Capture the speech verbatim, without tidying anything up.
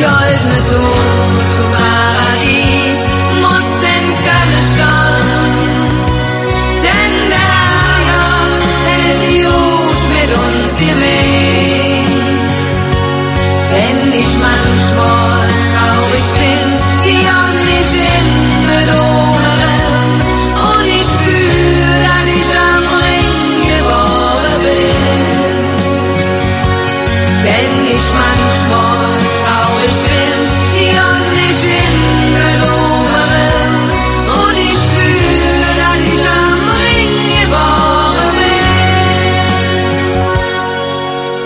goldene Tod zum Paradies muss in Köln stehen. Denn der Herr hält gut mit uns hier mit. Wenn ich manchmal